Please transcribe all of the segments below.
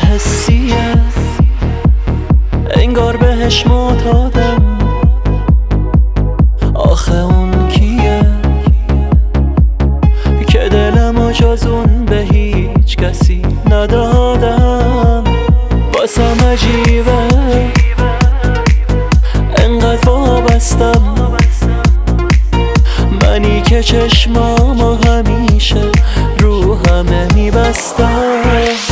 حسیه، انگار بهش معتادم. آخه اون کیه که دلمو جز اون به هیچ کسی ندادم؟ واسم عجیبه انقدر وابستم، منی که چشمامو همیشه رو همه میبستم.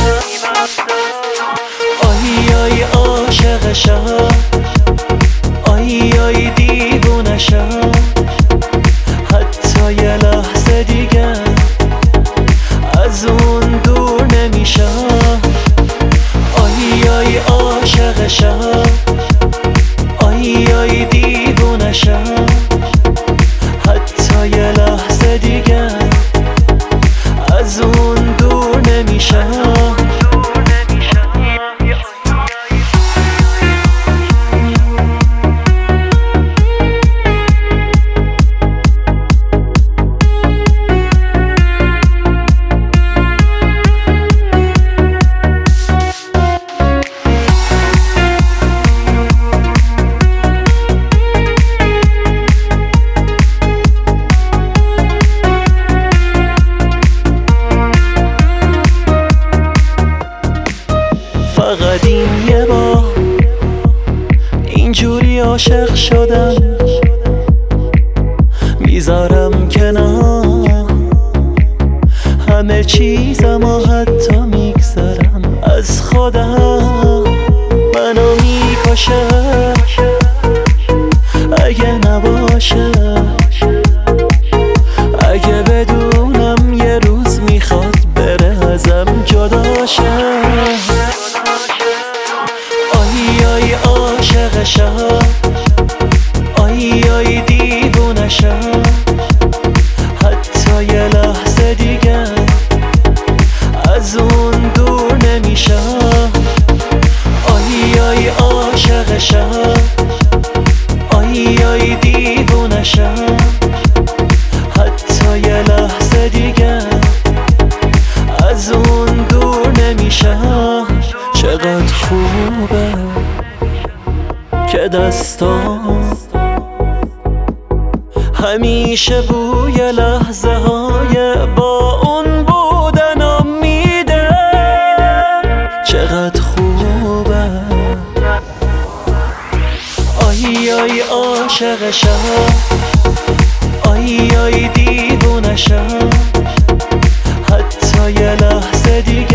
آی آی عاشقشم، آی آی دیوونشم، حتی یه لحظه دیگه از اون دور نمیشم. آی آی عاشقشم، آی آی دیوونشم، حتی یه لحظه دیگه از اون دور نمیشم. فقط این یه بار اینجوری عاشق شدم، میذارم کنار همه چیزم و حتی میگذرم از خودم. منو میکشه اگه نباشه، اگه بدونم یه روز میخواد بره ازم جدا شه. آی آی عاشقشم، آی آی دیوونشم، حتی یه لحظه دیگه از اون دور نمیشم. آی آی عاشقشم، آی آی دیوونشم، حتی یه لحظه دیگه از اون دور نمیشم. چقدر خوبه که دستام همیشه بوی لحظه های با اون بودنم میده. چقدر خوبه، آی آی عاشقشم، آی آی دیوونشم، حتی یه لحظه دیگه